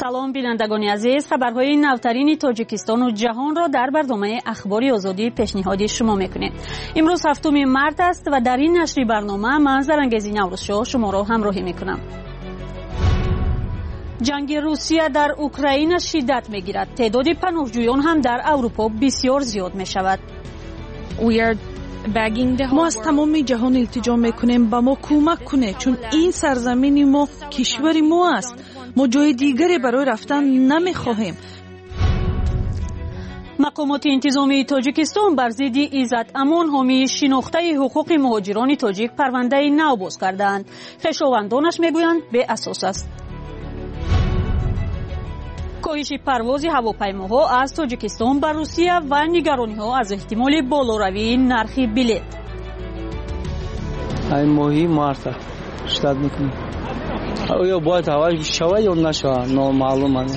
سلام بینندگان عزیز، خبرهای نوترین تاجیکستان و جهان را در برنامه اخباری آزادی پیشنهادی شما میکنیم. امروز 7 مارس است و در این نشری برنامه من زرنگزی نوروزشاه شما را همراهی میکنم. جنگ روسیه در اوکراین شدت میگیرد. تعداد پناهجویان هم در اروپا بسیار زیاد میشود. ما از تمام جهان التجا میکنیم با ما کمک کنه، چون این سرزمین ما کشور ما است. ما جای دیگری برای رفتن نمیخواهیم. مقامات انتظامی تاجیکستان بر ضد عزت امان حامی شناخته حقوق مهاجران تاجیک پرونده نو باز کردند. خویشاوندانش میگویند به اساس است. کاهش پرواز هواپیماها از تاجیکستان به روسیه و نگرانی‌ها از احتمال بالاروی نرخ بلیط. این ماهی مارس شدت میکنه. آیا باید هواش شود یا نشود نامعلومه.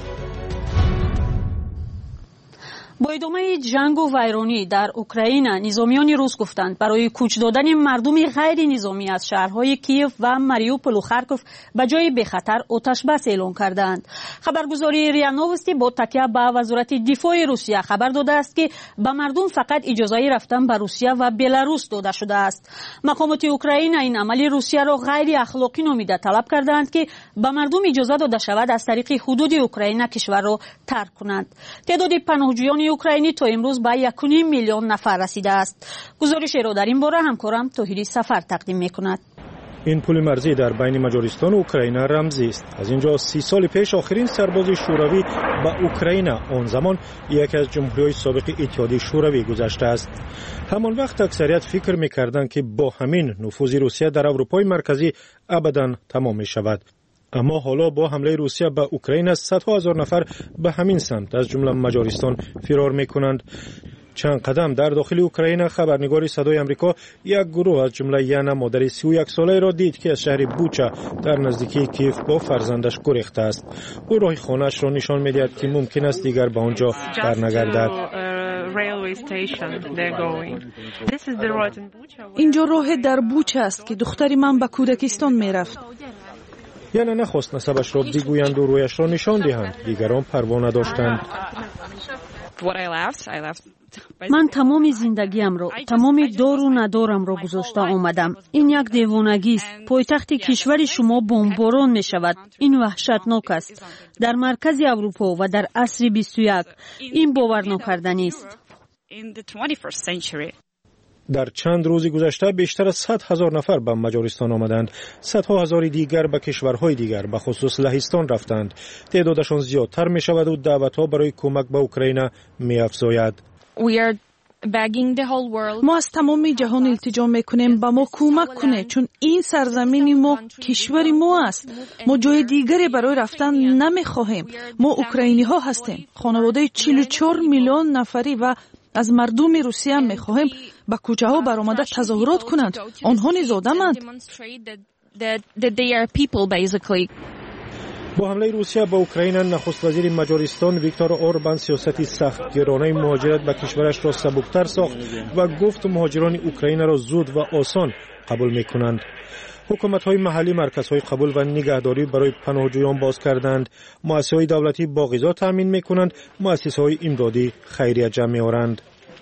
با ادامه جنگ و ویرانی در اوکراین، نظامیان روس گفتند برای کوچ دادن مردم غیر نظامی از شهرهای کیف و ماریوپول و خارکوف به جای به خطر آتش بس اعلام کردند. خبرگزاری ریا نووستی با تکیه به وزارت دفاع روسیه خبر داده است که به مردم فقط اجازه رفتن به روسیه و بلاروس داده شده است. مقامات اوکراین این عمل روسیه را غیر اخلاقی نامیده طلب کردند که به مردم اجازه داده شود از طریق حدود اوکراین کشور را ترک کنند. تعداد پناهجویان اوکراینی تا امروز به 1.5 میلیون نفر رسیده است. گزارش را در این باره همکارم طاهری سفر تقدیم می‌کند. این پل مرزی در بین مجارستان و اوکراین رمزی است. از اینجا 30 سال پیش آخرین سرباز شوروی به اوکراین، آن زمان یکی از جمهوری‌های سابق اتحادیه شوروی، گذشته است. همان وقت اکثریت فکر می‌کردند که با همین نفوذ روسیه در اروپای مرکزی ابداً تمام می‌شود. اما حالا با حمله روسیه به اوکراین از صدها هزار نفر به همین سمت از جمله مجارستان فرار میکنند. چند قدم در داخل اوکراین خبرنگار صدای آمریکا یک گروه از جمله یانا مادر 31 ساله را دید که از شهر بوچا در نزدیکی کیف با فرزندش گریخته است. او راه خانه‌اش را نشان می‌دهد که ممکن است دیگر به آنجا برنگردد. اینجا راه در بوچا است که دختری من به کودکستان میرفت. یعنی نخواست نسبش را بگویند و رویش را نشان دهند. دیگران پروا نداشتند. من تمام زندگیم را، تمام دار و ندارم را گذاشته آمدم. این یک دیوانگی است. پایتخت کشور شما بمباران می شود. این وحشتناک است. در مرکز اروپا و در عصر 21 این باور نکردنی است. در چند روز گذشته بیشتر از 100,000 نفر به مجارستان آمدند. صدها هزار دیگر به کشورهای دیگر به خصوص لهستان رفتند. تعدادشان زیادتر می شود و دعوتها برای کمک به اوکراین می افزاید. ما از تمام جهان التجا میکنیم با ما کمک کنه، چون این سرزمین ما کشور ما است. ما جای دیگری برای رفتن نمیخواهیم. ما اوکراینی ها هستیم. خانواده 44 میلیون نفری و از مردم روسیه میخواهیم به کوچه ها برآمده تظاهرات کنند. آنها نزاده‌اند. با حمله روسیه به اوکراین، نخست وزیر مجارستان ویکتور اوربان سیاست سخت گرانه مهاجرت به کشورش را سبکتر ساخت و گفت مهاجران اوکراین را زود و آسان قبول میکنند. حکومت‌های محلی مرکزهای قبول و نگهداری برای پناهجویان باز کردند. مؤسسه‌های دولتی با غذا تامین می‌کنند. مؤسسه‌های امدادی خیریه جمع می‌آورند.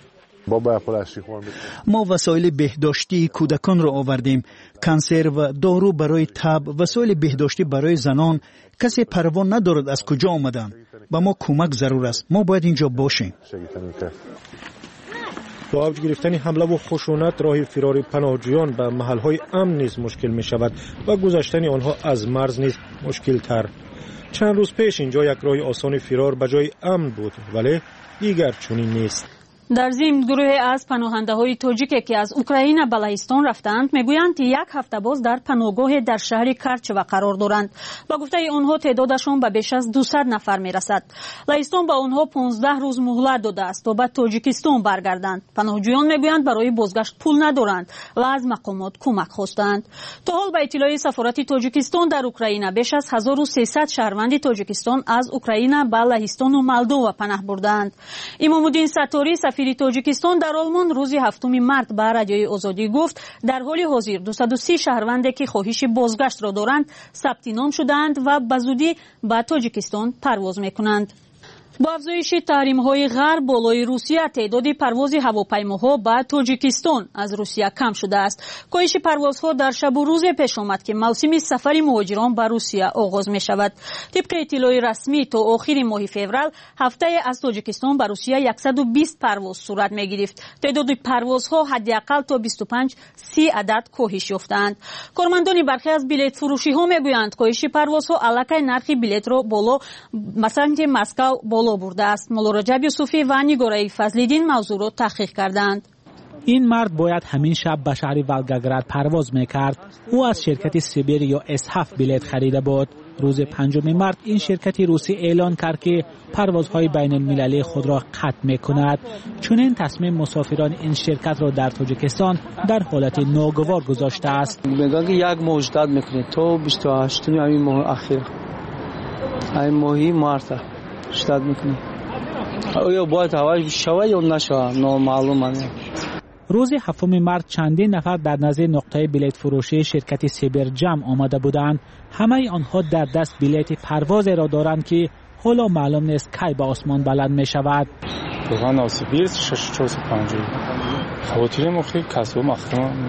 ما وسایل بهداشتی کودکان را آوردیم. کنسرو، دارو برای تب، وسایل بهداشتی برای زنان. کسی پروا ندارد از کجا آمدند. با ما کمک ضرور است. ما باید اینجا باشیم. با اوج گرفتن حمله و خشونت، راه فرار پناهجویان به محل‌های امن نیز مشکل می‌شود و گذشتن آنها از مرز نیز مشکل تر. چند روز پیش اینجا یک راه آسان فرار به جای امن بود، ولی دیگر چنین نیست. در ضمن گروه از پناهنده‌های تاجیک که از اوکراین به لهستان رفتند میگویند یک هفته باز در پناهگاه در شهر کرچوا قرار دارند. با گفته آنها تعدادشان به بیش از 200 نفر میرسد. لهستان به آنها 15 روز مهلت داده است تا به تاجیکستان برگردند. پناهجویان میگویند برای بازگشت پول ندارند و از مقامات کمک خواستند. تا حال به اطلاع سفارت تاجیکستان در اوکراین بیش از 1300 شهروند تاجیکستان از اوکراین به لهستان و مولدو پناه بردند. امام‌الدین ستاری سفیر تاجیکستان در آلمان روز 7 مارس به رادیوی آزادی گفت در حال حاضر 230 شهروندی که خواهش بازگشت را دارند ثبت نام شدند و به زودی به تاجیکستان پرواز میکنند. با افزایش تحریم‌های غرب بالای روسیه تعداد پرواز هواپیماها به تاجیکستان از روسیه کم شده است. کاهش پروازها در شب و روز پیش آمد که موسم سفر مهاجران به روسیه آغاز می شود. طبق اطلاع رسمی تا آخر ماه فوریه هفته از تاجیکستان به روسیه 120 پرواز صورت می گرفت. تعداد پروازها حداقل تا 25-30 عدد کاهش یافتند. کارمندان برخی از بلیط فروشی ها می گویند کاهش پروازها علاقه نرخ بلیط را بالا مثلا مسکو بالا برده است. مولا رجب یوسفی و نگارای فضل‌الدین موضوع را تحقیق کردند. این مرد باید همین شب به شهر ولگاگراد پرواز میکرد. او از شرکت سیبیر یا S7 بلیط خریده بود. روز 5 مارس این شرکت روسی اعلان کرد که پروازهای بین المللی خود را قطع میکند. چون این تصمیم مسافران این شرکت را در تاجیکستان در حالت ناگوار گذاشته است. میگن که یک ماه اجداد میکنه تا 28 این ماه اخیر این ماهی مارس اجداد میکنه. آیا باید هواش شوه یا نشوه نامعلومه. روز 7 مارس چندین نفر در نزد نقطه بلیط فروشی شرکت سیبر جمع آمده بودند. همه آنها در دست بلیط پرواز را دارند که حالا معلوم نیست کی به آسمان بلند می شود. بغان سیبیر 6450 خاطر مخری کسب مخدوم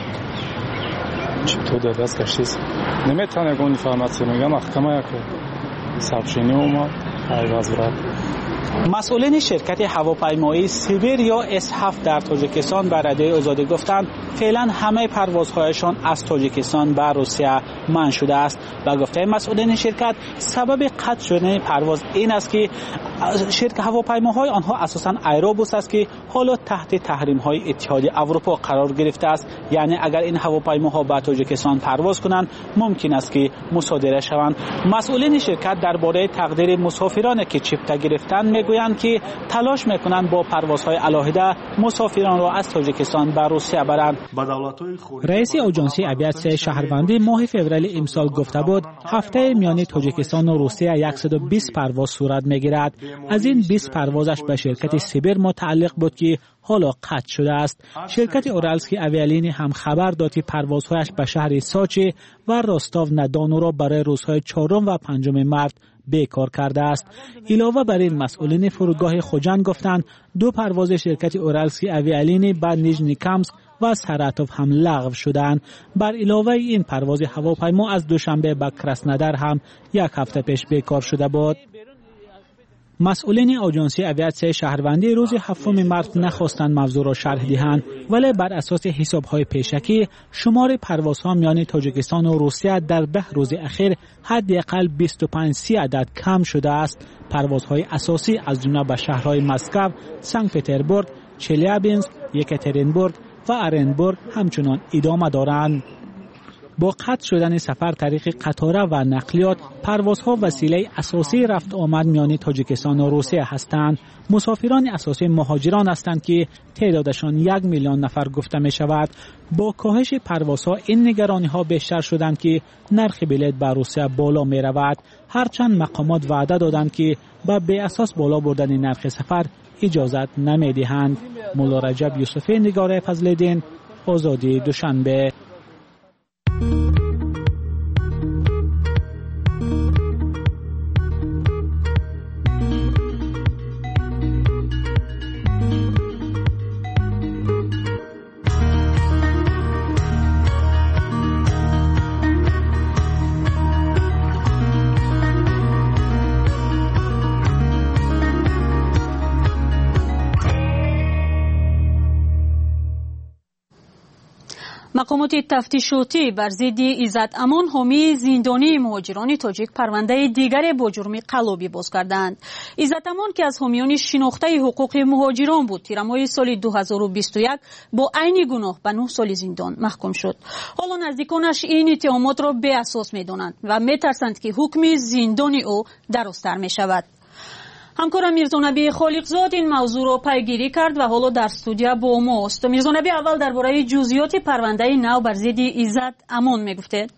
چطور در دست گشتیست نمیتونه گون فرماسی میگم محکمه که سبشینی اومد ای وزارت. مسئولین شرکت هواپیمایی سیبیر یا S7 در تاجیکستان به رادیوی آزادی گفتند فعلا همه پروازهایشان از تاجیکستان به روسیه منع شده است. و گفته مسئولین شرکت سبب قطع شدن پرواز این است که شرکت هواپیماهای آنها اساساً ایروبوس است که حالا تحت تحریم‌های اتحادیه اروپا قرار گرفته است. یعنی اگر این هواپیماها به تاجیکستان پرواز کنند ممکن است که مصادره شوند. مسئولین شرکت درباره تقدیر مسافرانی که چیپتا گرفتند میگویند که تلاش میکنند با پروازهای علاهده مسافران را از تاجیکستان به روسیه برند. رئیس آژانس اویاسیون شهروندی ماه فوریه امسال گفته بود هفته میان تاجیکستان و روسیه 120 پرواز صورت میگیرد. از این 20 پروازش به شرکت سیبر متعلق بود که حالا قطع شده است. شرکت اورالسکی اویالینی هم خبر داد که پروازهایش به شهر ساچی و راستاو ندانو را برای روزهای 4 و 5 مارس بیکار کرده است. علاوه بر این مسئولین فرودگاه خوجند گفتند 2 پرواز شرکت اورالسکی اویالینی به نیژنی کامسک و سراتوف هم لغو شدند. بر علاوه این پرواز هواپیما از دوشنبه به کراسنودار هم 1 هفته پیش بیکار شده بود. مسئولین آژانس اویاسیون شهروندی روز 7 مارس نخواستند موضوع را شرح دهند، ولی بر اساس حساب‌های پیشکی شمار پروازها میان تاجیکستان و روسیه در 10 روز اخیر حداقل 25-30 عدد کم شده است. پروازهای اساسی از جمله به شهرهای مسکو، سنت پترزبورگ، چلیابینسک، یکاترینبورگ و ارنبورگ همچنان ادامه دارند. با قطع شدن سفر طریق قطاره و نقلیات، پروازها وسیله اساسی رفت آمد میان تاجیکستان و روسیه هستند. مسافران اساسی مهاجران هستند که تعدادشان 1 میلیون نفر گفته می شود. با کاهش پروازها این نگرانی ها بیشتر شدند که نرخ بلیط به روسیه بالا می رود. هرچند مقامات وعده دادند که با بی اساس بالا بردن نرخ سفر اجازت نمی دهند. مولا رجب یوسفی، نگار فضل‌الدین، آزادی دوشنبه. مقامات تفتیشاتی بر ضد عزت امان حامی زندانی مهاجران تاجیک پرونده دیگر با جرم قلابی باز کردند. عزت امان که از حامیان شناخته حقوق مهاجران بود، تیرماه سال 2021 با عین گناه به 9 سال زندان محکوم شد. حالا نزدیکانش این اتهامات را بی اساس می‌دانند و می‌ترسند که حکم زندان او درازتر می‌شود. همکارم میرزا نبی خالقزاد این موضوع را پیگیری کرد و حالا در استودیو با ماست. میرزا نبی، اول درباره جزئیات پرونده نو بر ضد عزت امان میگفته.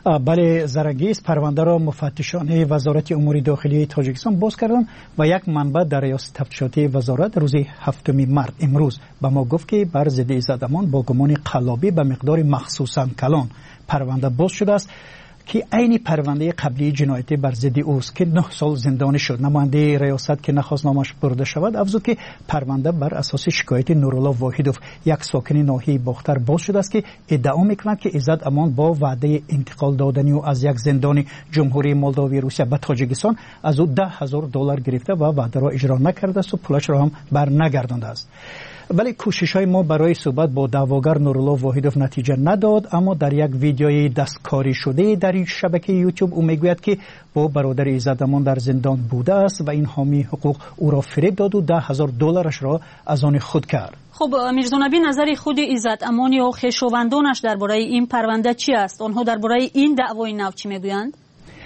بله، زرنگیز پرونده را مفتشان وزارت امور داخلی تاجیکستان باز کردند و یک منبع در ریاست تفتیشاتی وزارت روز 7 مارس امروز به ما گفت که بر ضد عزت امان با گمان قلابی به مقدار مخصوصا کلان پرونده باز شده است که عین پرونده قبلی جنایتی بر ضد اوست که 9 سال زندانی شد. نماینده ریاست که نخواست نامش برده شود افزود که پرونده بر اساس شکایت نورالله واحدوف، یک ساکن ناحیه باختر باز شده است که ادعا میکند که عزت امان با وعده انتقال دادنی و از یک زندان جمهوری مولداوی روسیه به تاجیکستان از او $10,000 گرفته و وعده را اجرا نکرده است و پولش را هم بر نگردانده است. ولی کوشش های ما برای صحبت با دعواگر نورالله واحدوف نتیجه نداد، اما در یک ویدیوی دستکاری شده در این شبکه یوتیوب او میگوید که با برادر عزت امان در زندان بوده است و این حامی حقوق او را فریب داد و $10,000 را از آن خود کرد. خب میرزا نبی، نظر خود عزت امان یا خویشاوندانش درباره این پرونده چی است؟ آنها درباره این دعوای نو چی میگویند؟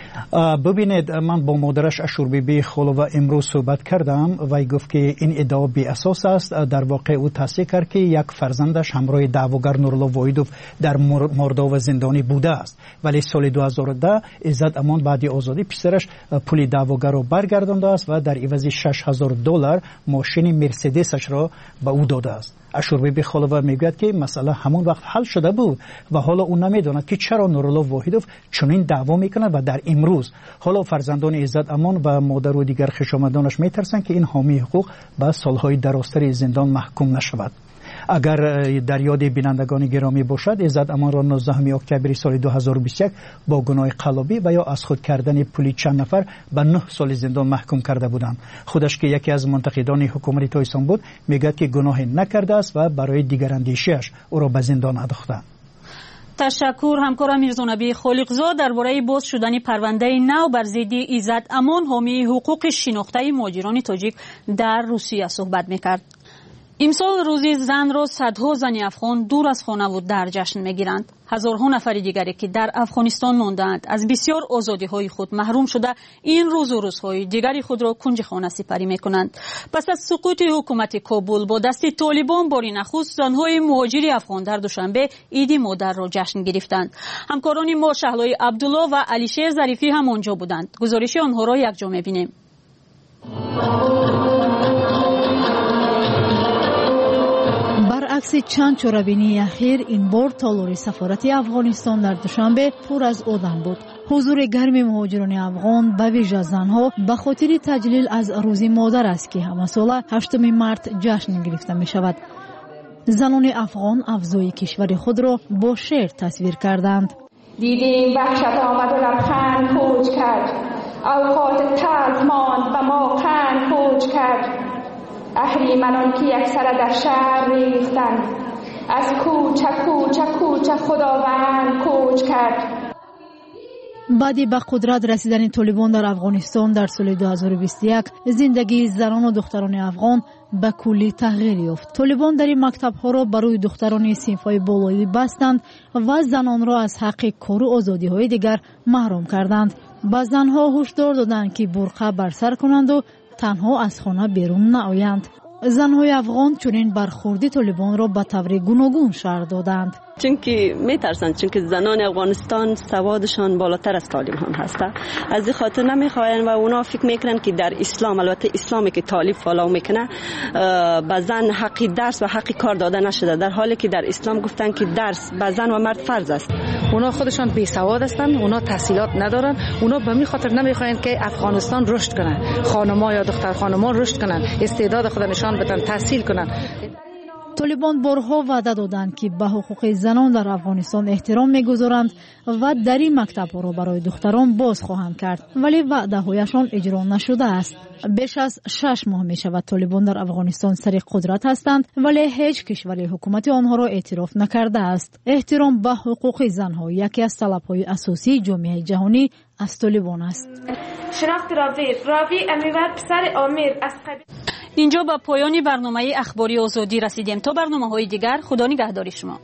ببینید، من با مادرش اشوربیبی خلوه امروز صحبت کردم و ای گفت که این ادعا بی اساس است. در واقع او تصدیق کرد که یک فرزندش همراه دعواگر نورالله واحدوف در مولداوا زندانی بوده است، ولی سال 2010 عزت امان بعد آزادی پسرش پول دعواگر را برگردانده است و در عوض $6,000 ماشین مرسدسش را به او داده است. اشوربیبی خلوه میگوید که مسئله همون وقت حل شده بود و حالا او نمیداند که چرا نورالله واحدوف چنین دعوا میکند و در امروز حالا فرزندان عزت امان و مادر و دیگر خویشاوندانش میترسند که این حامی حقوق به سالهای درازتر زندان محکوم نشود. اگر در یاد بینندگان گرامی باشد، عزت امان را 19 اکتبر سال 2021 با گناه قلابی و یا از خود کردن پولی چند نفر به 9 سال زندان محکوم کرده بودند. خودش که یکی از منتقدان حکومت تایسان بود، میگه که گناه نکرده است و برای دیگر اندیشیش او را به زندان انداختند. تشکر همکارم میرزا نبی خالقزاد درباره باز شدن پرونده نو بر ضد عزت امان حامی حقوق شناخته مهاجران تاجیک در روسیه صحبت میکرد. امسال روز زن را صدها زن افغان دور از خانواده در جشن میگیرند. هزارها نفر دیگری که در افغانستان ماندند از بسیار آزادی های خود محروم شده این روز و روزهای دیگری خود را کنج خانه سپری میکنند. پس از سقوط حکومت کابل با دست طالبان باری نخست زنهای مهاجر افغان در دوشنبه عید مادر را جشن گرفتند. همکاران ما شهلای عبدالله و علیشیر ظریفی هم آنجا بودند. گزارش آنها را یکجا میبینیم. برعکس چند چرابینی اخیر، این بار تالار سفارت افغانستان در دوشنبه پر از آدم بود. حضور گرم مهاجران افغان به ویژه زنها به خاطر تجلیل از روز مادر است که همه ساله 8 مارس جشن گرفته می شود. زنان افغان افزای کشور خود را با شعر تصویر کردند. دیدیم وحشت آمد و لبخند کوچ کرد، اوقات تلخ ماند و ما قند کوچ کرد. اهریمنان که یکسره در شهر ریختند، از کوچه کوچه کوچه خداوند کوچ کرد. بعدی به قدرت رسیدن طالبان در افغانستان در سال 2021 زندگی زنان و دختران افغان به کلی تغییر یافت. طالبان در این مکتب‌ها را برای دختران صنف‌های بالایی بستند و زنان را از حق کار و آزادی‌های دیگر محروم کردند. به زنها هشدار دادند که برقع بر سر کنند و تنها از خانه بیرون نآیند. زنهای افغان چنین برخوردی طالبان را به طور گوناگون شرح دادند. چونکه میترسند، چونکه زنان افغانستان سوادشان بالاتر از طالبان هسته، از این خاطر نمیخواین و اونا فکر میکنن که در اسلام، البته اسلامی که طالب فالو میکنه، به زن حقی درس و حقی کار داده نشده، در حالی که در اسلام گفتن که درس به زن و مرد فرض است. اونا خودشان بی سواد هستند، اونا تحصیلات ندارن، اونا به می خاطر نمیخواین که افغانستان رشد کنه، خانم‌ها یا دختر خانم‌ها رشد کنن، استعداد خود نشان بدن، تحصیل کنن. طالبان بارها وعده دادند که به حقوق زنان در افغانستان احترام میگذارند و در این مکتب‌ها را برای دختران باز خواهند کرد، ولی وعده‌هایشان اجرا نشده است. بیش از 6 ماه میشود طالبان در افغانستان سر قدرت هستند، ولی هیچ کشوری حکومت آنها را اعتراف نکرده است. احترام به حقوق زنها یکی از طلب‌های اساسی جامعه جهانی از طالبان است. شناخت راوی امیرور پسر آمیر از اینجا به پایان برنامه اخباری آزادی رسیدیم. تا برنامه‌های دیگر، خدا نگهدار شما.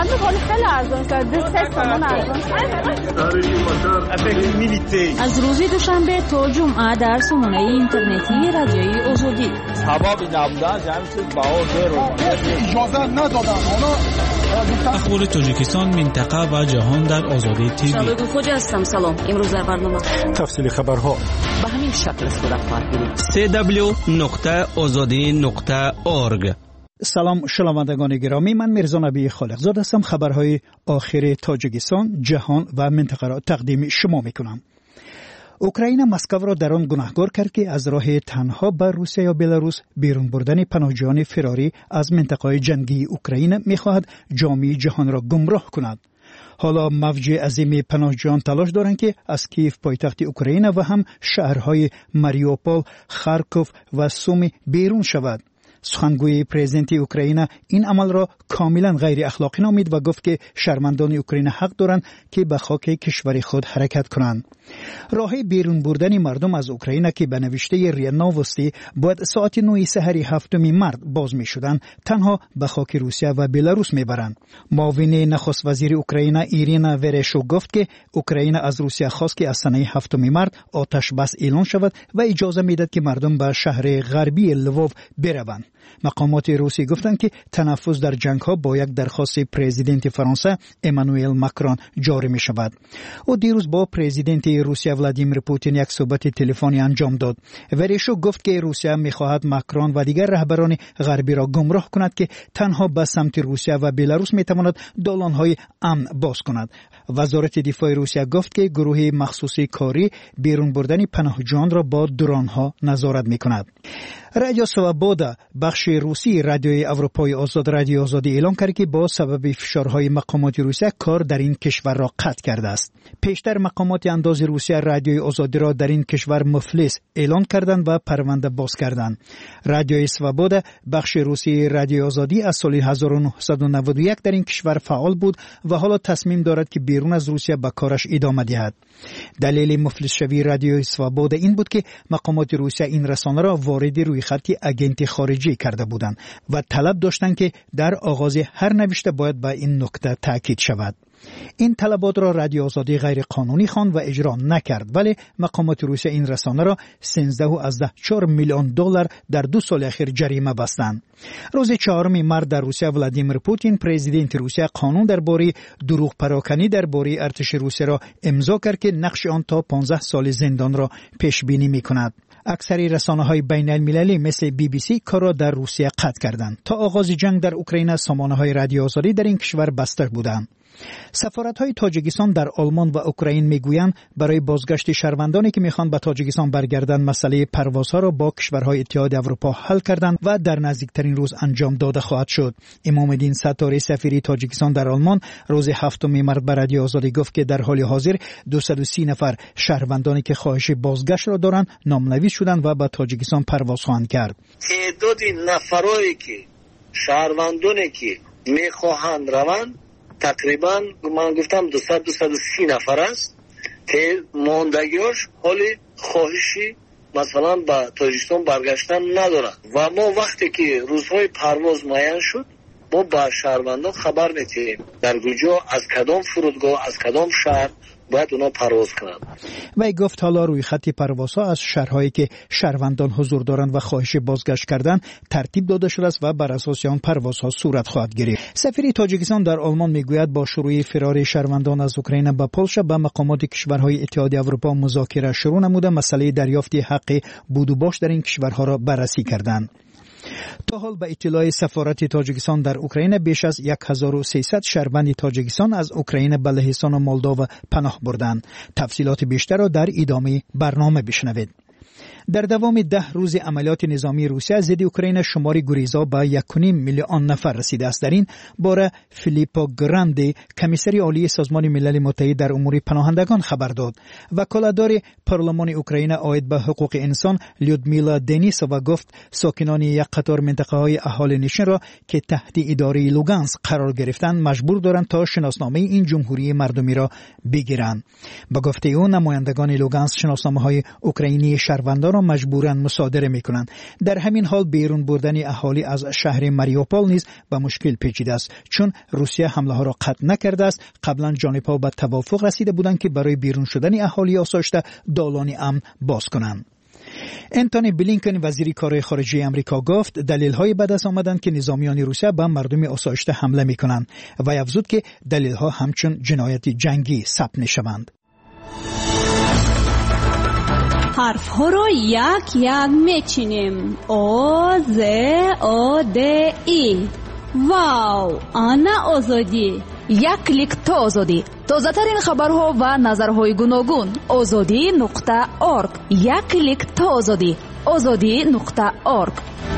صندوق خیلی ارزان شد 2 تومان ارزان شد. از روز دوشنبه تا جمعه در سامانه اینترنتی رادیوی آزادی ثوابی نبودن جمعیت بها اجازه ندادن. اخبار تاجیکستان، منطقه و جهان در آزادی تیوی. شبکه خوجا هستم. سلام. امروز در برنامه تفصیل خبرها به همین شکل صورت خواهد گرفت. www.azadi.org. سلام شنوندگان گرامی، من میرزا نبی خالقزاد هستم. خبرهای آخر تاجیکستان، جهان و منطقه را تقدیم شما میکنم. اوکراین مسکو را در آن گناهکار کرد که از راه تنها به روسیه یا بلاروس بیرون بردن پناهجویان فراری از منطقه جنگی اوکراین میخواهد جامعه جهان را گمراه کند. حالا موج عظیم پناهجویان تلاش دارند که از کیف پایتخت اوکراین و هم شهرهای ماریوپول، خارکوف و سومی بیرون شود. سخنگوی پرزیدنت اوکراین این عمل را کاملا غیر اخلاقی نامید و گفت که شهروندان اوکراین حق دارند که به خاک کشور خود حرکت کنند. راه بیرون بردن مردم از اوکراین که به نوشته ریا نووستی باید ساعت 9 سحر 7 مارس باز می شدند، تنها به خاک روسیه و بلاروس می برند. معاون نخست وزیر اوکراین ایرینا ورشو گفت که اوکراین از روسیه خواست که از سنه 7 مارس آتش بس اعلان شود و اجازه میدهد که مردم به شهر غربی لوو بروند. مقامات روسی گفتند که تنفس در جنگ ها با یک درخواست پرزیدنت فرانسه امانوئل ماکرون جاری می شود. او دیروز با پرزیدنت روسیه ولادیمیر پوتین یک صحبت تلفنی انجام داد. ورشو گفت که روسیه می خواهد ماکرون و دیگر رهبران غربی را گمراه کند که تنها به سمت روسیه و بلاروس می تواند دالان های امن باز کند. وزارت دفاع روسیه گفت که گروه مخصوصی کاری بیرون بردن پناهجویان را با درون ها نظارت می کند. رادیو سوابودا، بخش روسی رادیوی اروپای آزاد رادیو آزادی اعلام کرد که با سبب فشارهای مقامات روسیه کار در این کشور را قطع کرده است. پیشتر مقامات انداز روسیه رادیوی آزادی را در این کشور مفلس اعلان کردند و پرونده باز کردند. رادیو سوابودا، بخش روسی رادیو آزادی، از سال 1991 در این کشور فعال بود و حالا تصمیم دارد که بیرون از روسیه به کارش ادامه دهد. دلیل مفلس شوی رادیو سوابودا این بود که مقامات روسیه این رسانه را وارد روی خط اگنت خارجی کرده بودند و طلب داشتند که در آغاز هر نوشته باید به این نکته تاکید شود. این طلبات را رادیو آزادی غیر قانونی خواند و اجرا نکرد، ولی مقامات روسیه این رسانه را 13.4 میلیون دلار در 2 سال اخیر جریمه بستند. روز 4 مارس در روسیه ولادیمیر پوتین پرزیدنت روسیه قانون درباره دروغ پراکنی درباره ارتش روسیه را امضا کرد که نقش آن تا 15 سال زندان را پیش بینی می‌کند. اکثر رسانه‌های بین المللی مثل BBC کار را در روسیه قطع کردند. تا آغاز جنگ در اوکراین سامانه‌های رادیو آزادی در این کشور بسته بودند. سفارت‌های تاجیکستان در آلمان و اوکراین میگویند برای بازگشت شهروندانی که میخوان به تاجیکستان برگردند مسئله پروازها را با کشورهای اتحاد اروپا حل کردند و در نزدیکترین روز انجام داده خواهد شد. امام الدین ستاری سفیر تاجیکستان در آلمان روز 7 مارس به رادیو آزادی گفت که در حال حاضر 230 نفر شهروندانی که خواهش بازگشت را دارند نامنویس شدند و به تاجیکستان پرواز خواهند کرد. تعداد نفرایی که شهروندانی که میخواهند روند تقریبا من گفتم 230 نفر است که ماندگیاش حال خواهشی مثلا به تاجیکستان برگشتن ندارن و ما وقتی که روزهای پرواز معین شد ما به شهروندان خبر میدیم در کجا از کدام فرودگاه از کدام شهر باید اونا پرواز کنند. و گفت حالا روی خط پروازها از شهرهایی که شهروندان حضور دارند و خواهش بازگشت کردن ترتیب داده شده است و بر اساس آن پروازها صورت خواهد گرفت. سفیر تاجیکستان در آلمان میگوید با شروع فرار شهروندان از اوکراین به پولش به مقامات کشورهای اتحاد اروپا مذاکره شروع نموده مسئله دریافت حق بود و باش در این کشورها را بررسی کردند. تا حال به اطلاع سفارت تاجیکستان در اوکراین بیش از 1300 شهروند تاجیکستان از اوکراین به لهستان و مولداوا پناه بردند. تفصیلات بیشتر را در ادامه برنامه بشنوید. در دوام 10 روز عملیات نظامی روسیه ضد اوکراین شمار گریزا به 1.5 میلیون نفر رسیده است. در این باره فیلیپو گراندی کمیسر عالی سازمان ملل متحد در امور پناهندگان خبر داد. وکالتدار پارلمان اوکراین عاید به حقوق انسان لیودمیلا دنیسووا گفت ساکنان یک قطار منطقه‌های اهالی نشین را که تحت اداره لوگانسک قرار گرفتند مجبور دارند تا شناسنامه این جمهوری مردمی را بگیرند. با گفته او نمایندگان لوگانسک شناسنامه‌های اوکراینی شهروندان را مجبوراً مصادره میکنند. در همین حال بیرون بردن اهالی از شهر ماریوپول نیز به مشکل پیچیده است، چون روسیه حمله ها را قطع نکرده است. قبلا جانب‌ها به توافق رسیده بودند که برای بیرون شدن اهالی آسایشته دالان امن باز کنند. انتونی بلینکن وزیر کارهای خارجه آمریکا گفت دلیل‌های به دست آمدند که نظامیان روسیه به مردم آسایشته حمله می‌کنند و افزود که دلیل‌ها همچون جنایت جنگی ثبت می‌شوند. حرف‌ها را یک یک می‌چینیم. آ ز آ د ای. واو، آنا آزادی. یک کلیک تا آزادی. تازه‌ترین خبرها و نظرهای گوناگون. azadi.org. یک کلیک تا آزادی. azadi.org.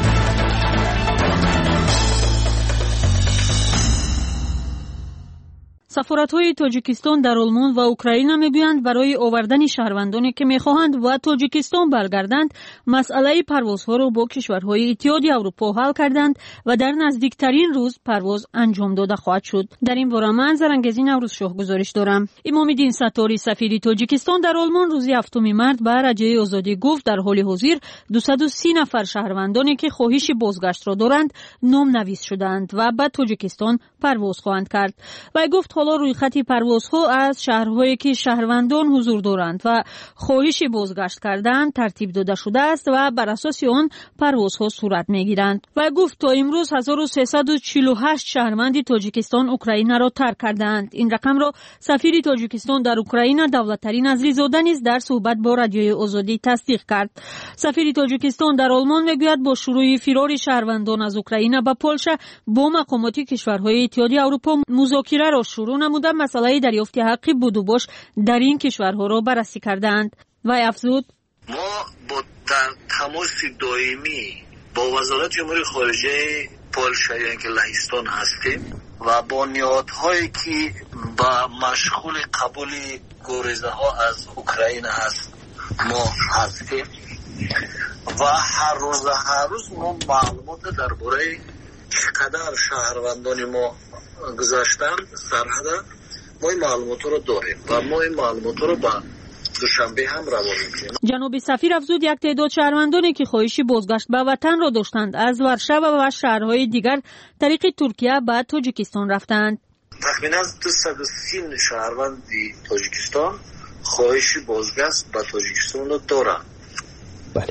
سفارت‌های تاجیکستان در آلمان و اوکراین می‌گویند برای آوردن شهروندانی که می‌خواهند و تاجیکستان برگردند، مسئله پروازها را با کشورهای اتحادیه اروپا حل کردند و در نزدیکترین روز پرواز انجام داده خواهد شد. در این باره من زرنگزی نوروزشاه گزارش دارم. امام‌الدین ستاری سفیر تاجیکستان در آلمان روز 7 مارس به رجای آزادی گفت در حال حاضر 230 نفر شهروندانی که خواهش بازگشت را دارند نام‌نویس شدند و به تاجیکستان پرواز خواهند کرد. و گفت حالا روی خط پروازها از شهرهایی که شهروندان حضور دارند و خواهش بازگشت کردن ترتیب داده شده است و بر اساس آن پروازها صورت میگیرند. و گفت تا امروز 1348 شهروند تاجیکستان اوکراین را ترک کردند. این رقم را سفیر تاجیکستان در اوکراین دولت‌تری نظری‌زاده نیز در صحبت با رادیوی آزادی تصدیق کرد. سفیر تاجیکستان در آلمان میگوید با شروع فرار شهروندان از اوکراین به پولش با مقامات کشورهای اتحادیه اروپا مذاکره را شروع نموده مسئله دریافت حق بود و باش در این کشورها را بررسی کردند. و افزود ما با تماس دائمی با وزارت امور خارجه پولشا یعنی که لهستان هستیم و با نهادهایی که با مشغول قبول گریزه ها از اوکراین هست ما هستیم و هر روز ما معلومات درباره چقدر شهروندان ما گذاشتن سرحد ما این معلومات رو داریم و ما این معلومات رو با دوشنبه هم روان می‌کنیم. جناب سفیر افزود یک تعداد شهروندانی که خواهش بازگشت به وطن را داشتند از ورشو و شهرهای دیگر طریق ترکیه به تاجیکستان رفتند. تقریباً 230 شهروند تاجیکستان خواهش بازگشت به تاجیکستان رو دارن. بله.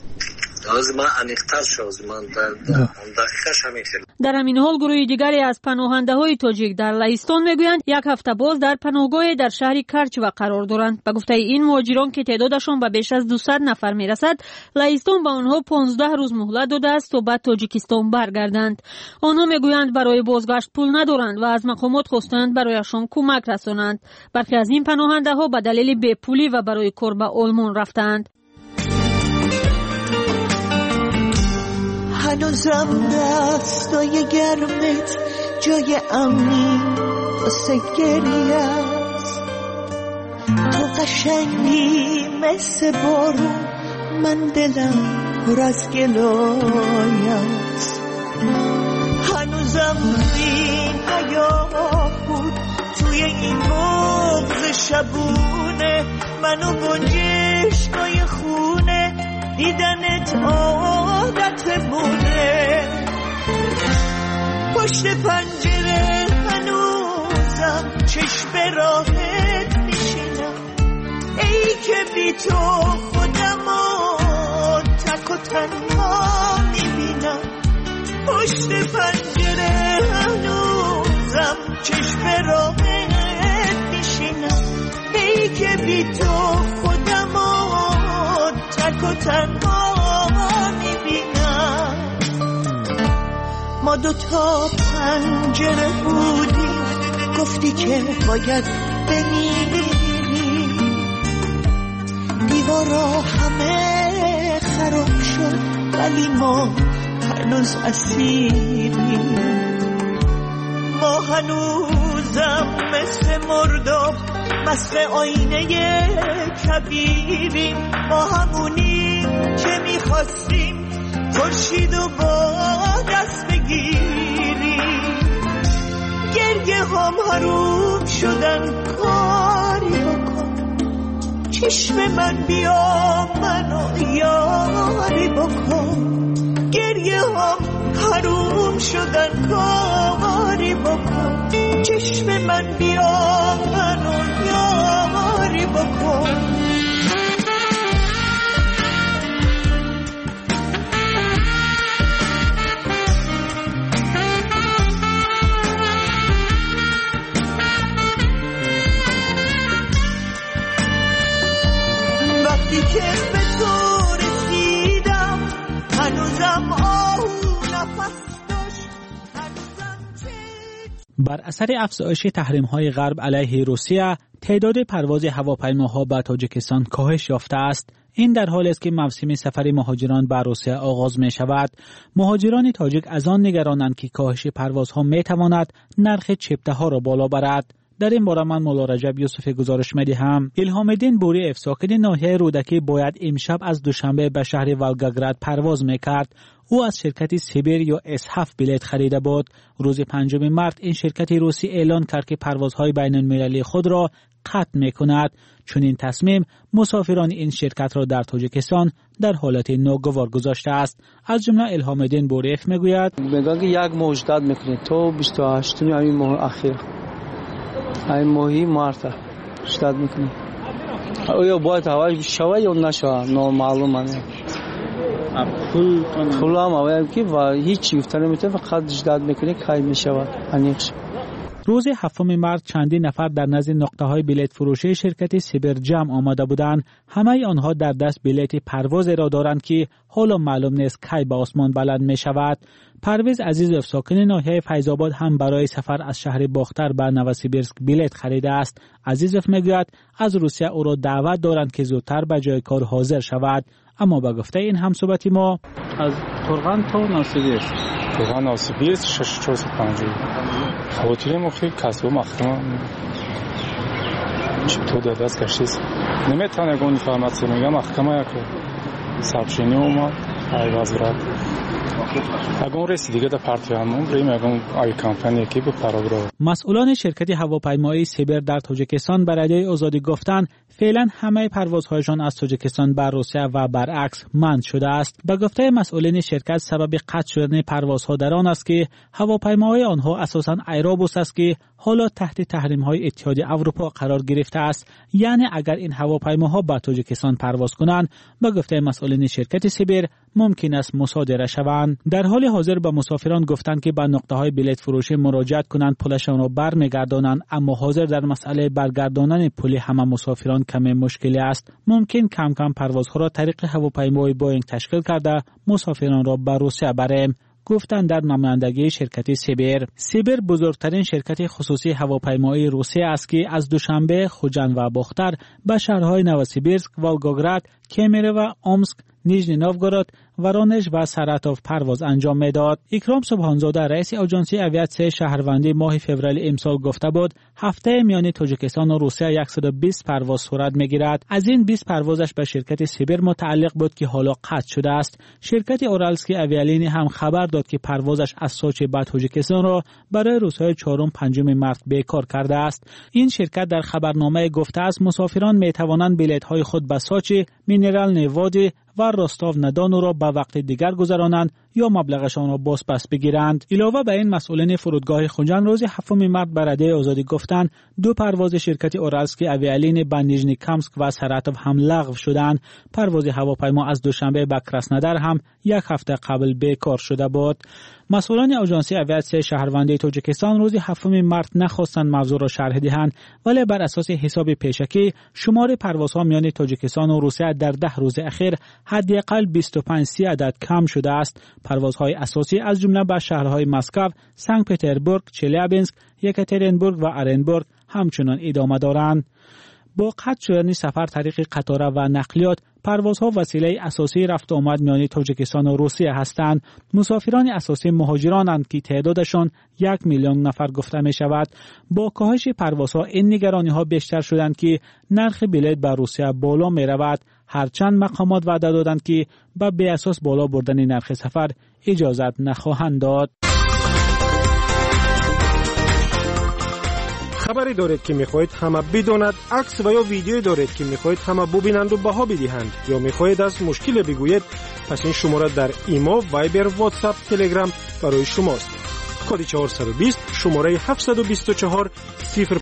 در همین حال گروه دیگری از پناهنده های تاجیک در لهستان میگویند یک هفته باز در پناهگاه در شهر کرچ قرار دارند. به گفته این مهاجران که تعدادشان به بیش از 200 نفر میرسد، لهستان به آنها 15 روز مهلت داده است تا به تاجیکستان برگردند. آنها میگویند برای بازگشت پول ندارند و از مقامات خواستند برایشان کمک رسانند. برخی از این پناهنده ها به دلیل بیپولی و برای کار به آلمان رفتند. هنوزم دستای گرمت جای امنی واسه گریه است، تو قشنگی مثل بارون، من دلم پر از گلایه است. هنوزم این حیا بود توی این بغض شبونه، منو گنجشکای خونه دیدنت عادت بوده. پشت پنجره هنوزم چشم راحت میشینم، ای که بی تو خودمو تک و تنها میبینم. پشت پنجره هنوزم چشم راحت میشینم، ای که بی تو خودمو تک و تنها میبینم. ما دوتا پنجره بودیم، گفتی که باید بمیری، دیوارا همه خراب شد ولی ما هنوز اسیریم. ما هنوزم مثل مرداب مست آینه کبیریم، ما همونی که میخواستیم خورشیدو با دست بگیریم. گریه هم حروم شدن، کاری بکن چشم من بیا منو یاری بکن گریه هم حروم شدن کاری بکن چشم من بیا منو یاری بکن وقتی که به تو رسیدم هنوزم نفس داشت بر اثر افزایش تحریم‌های غرب علیه روسیه تعداد پرواز هواپیماها به تاجیکستان کاهش یافته است. این در حالی است که موسم سفر مهاجران به روسیه آغاز می شود. مهاجران تاجیک از آن نگرانند که کاهش پروازها می تواند نرخ چپته ها را بالا برد. در این باره من مولا رجب یوسف گزارش می‌دهم. الهام الدین بوریف ساکن ناحیه رودکی باید امشب از دوشنبه به شهر ولگاگراد پرواز می‌کرد. او از شرکت سیبر یا S7 بلیط خریده بود. روز 5 مارس این شرکت روسی اعلان کرد که پروازهای بین‌المللی خود را قطع می‌کند. چون این تصمیم مسافران این شرکت را در تاجیکستان در حالت ناگوار گذاشته است. از جمله الهام الدین بوریف میگوید میگن که یک ماه اجداد می‌کنید تو 28 همین ماه اخیر این ماهی مارت اشتاد میکنی آیا باید هواش شوه یا نشوه نامعلومه پول هم هوایم که و هیچ چیفتر نمیتونه فقط اشتاد میکنی که میشود انیخش. روز 7 مارس چندین نفر در نزد نقطه‌های بلیط فروشی شرکت سیبر جمع آمده بودند. همه آنها در دست بلیط پرواز را دارند که حالا معلوم نیست کی به آسمان بلند می شود. پرویز عزیزوف ساکن ناحیه فیض‌آباد هم برای سفر از شهر باختر به نوسیبیرسک بلیط خریده است. عزیزوف میگوید از روسیه او را دعوت دارند که زودتر به جای کار حاضر شود، اما به گفته این همصحبتی ما از تورغان تا نوسیبیرسک تورغان نوسیبیرسک 6450 خاطر مخی کسب مخدوم تو در دست کشیست نمیتونه گون اینفورماسیون میگم محکمه که сообщение اومد ای وزارت اگه رسیدگی در پارتیامون بریم اگه ای کمپانی کی به پروگرام. مسئولان شرکت هواپیمایی سیبر در تاجیکستان برای آزادی گفتند فعلا همه پروازهایشان از تاجیکستان به روسیه و برعکس منع شده است. به گفته مسئولین شرکت سبب قطع شدن پروازها در آن است که هواپیماهای آنها اساساً ایرابوس است که حالا تحت تحریم‌های اتحادیه اروپا قرار گرفته است. یعنی اگر این هواپیماها به تاجیکستان پرواز کنند به گفته مسئولین شرکت سیبر ممکن است مصادره شوند. در حال حاضر به مسافران گفتند که به نقطه‌های بلیط فروشی مراجعت کنند پولشان را برمیگردانند، اما حاضر در مسئله برگرداندن پول همه مسافران کمی مشکلی است. ممکن کم کم پروازها را طریق هواپیمای بوئینگ تشکیل کرده مسافران را به روسیه بریم، گفتند در نمایندگی شرکت سیبر. سیبر بزرگترین شرکت خصوصی هواپیمایی روسیه است که از دوشنبه خوجند و باختر به شهرهای نوسیبیرسک، ولگاگراد، کیمیرو و اومسک، نیژنی نوگورود، ورونژ و ساراتوف پرواز انجام میداد. اکرام سبحانزاده رئیس آژانسی اویاسیون شهروندی ماه فوریه امسال گفته بود هفته میان تاجیکستان و روسیه 120 پرواز صورت میگیرد. از این 20 پروازش به شرکت سیبر متعلق بود که حالا قطع شده است. شرکت اورالسکی اویالینی هم خبر داد که پروازش از سوچی به تاجیکستان را برای روزهای 4 و 5 مارس بیکار کرده است. این شرکت در خبرنامه گفته است مسافران می توانند بلیط‌های خود به سوچی، مینرال نیوادی و راستاو ندانو را به وقت دیگر گذرانند یا مبلغشان را باز پس بگیرند. علاوه بر این مسئولین فرودگاه خوجند روز 7 مارس به رده آزادی گفتند 2 پرواز شرکت اورالسکی اویالینی به نیژنی کامسک و ساراتوف هم لغو شدند. پرواز هواپیما از دوشنبه به کراسنودار هم 1 هفته قبل بیکار شده بود. مسئولان آژانسی اویاسیون شهروندی تاجیکستان روز 7 مارس نخواستند موضوع را شرح دهند، ولی بر اساس حساب پیشکی شمار پروازها میان تاجیکستان و روسیه در 10 روز اخیر حداقل 25-30 عدد کم شده است. پروازهای اساسی از جمله به شهرهای مسکو، سنت پترزبورگ، چلیابینسک، یکاترینبورگ و ارنبورگ همچنان ادامه دارند. با قطع شدن سفر طریق قطار و نقلیات، پروازها وسیله اساسی رفت و آمد میان تاجیکستان و روسیه هستند. مسافران اساسی مهاجرانند که تعدادشان 1 میلیون نفر گفته می شود. با کاهش پروازها این نگرانی ها بیشتر شدند که نرخ بلیط به روسیه بالا می رود. هرچند مقامات وعده دادند که به بی اساس بالا بردن نرخ سفر اجازت نخواهند داد. خبری دارید که میخواهید همه بداند، عکس و یا ویدیویی دارید که میخواهید همه ببینند و بها بدهند، یا میخواهید از مشکل بگویید، پس این شماره در ایما، وایبر، واتساپ، تلگرام برای شماست. کد 420 شماره 724